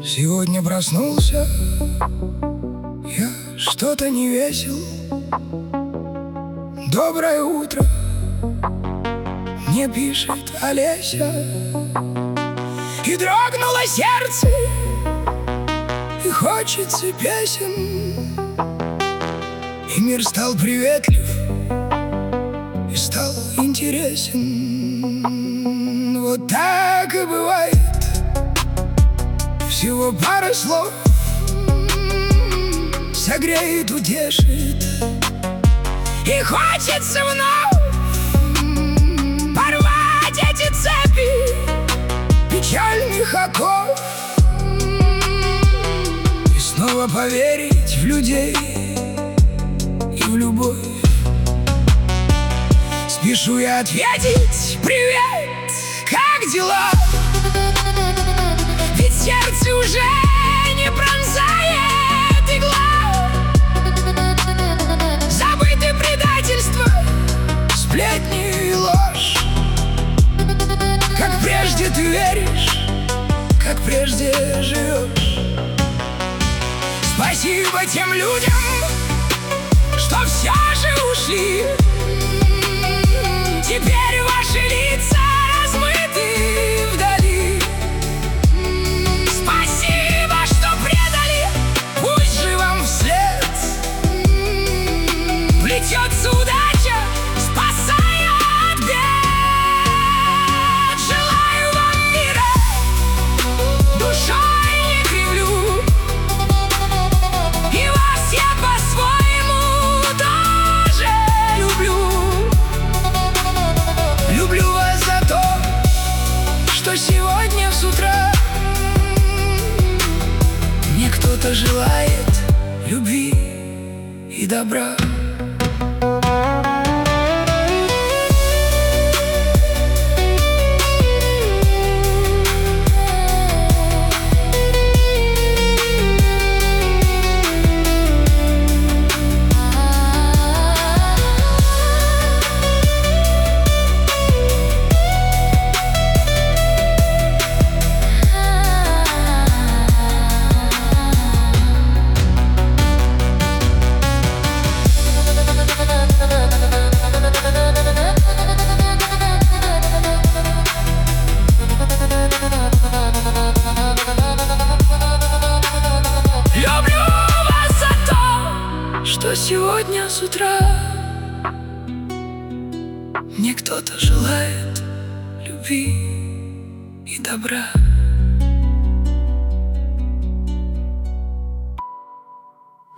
Сегодня проснулся, я что-то не весел. Доброе утро, мне пишет Олеся. И дрогнуло сердце, и хочется песен. И мир стал приветлив, и стал интересен. Вот так и бывает, всего пара слов согреет, утешит. И хочется вновь порвать эти цепи печальных оков и снова поверить в людей и в любовь. Спешу я ответить: привет, как дела? Ведь сердце уже не пронзает игла. Забыты предательства, сплетни и ложь. Как прежде ты веришь, как прежде живешь. Спасибо тем людям, что все же ушли. Теперь ваши лица размыты вдали. Спасибо, что предали, пусть же вам вслед плетется удача, спасая от бед. Желаю вам мира, душой не кривлю, и вас я по-своему тоже люблю. Люблю вас за то, что сегодня с утра мне кто-то желает любви и добра. Что сегодня с утра мне кто-то желает любви и добра.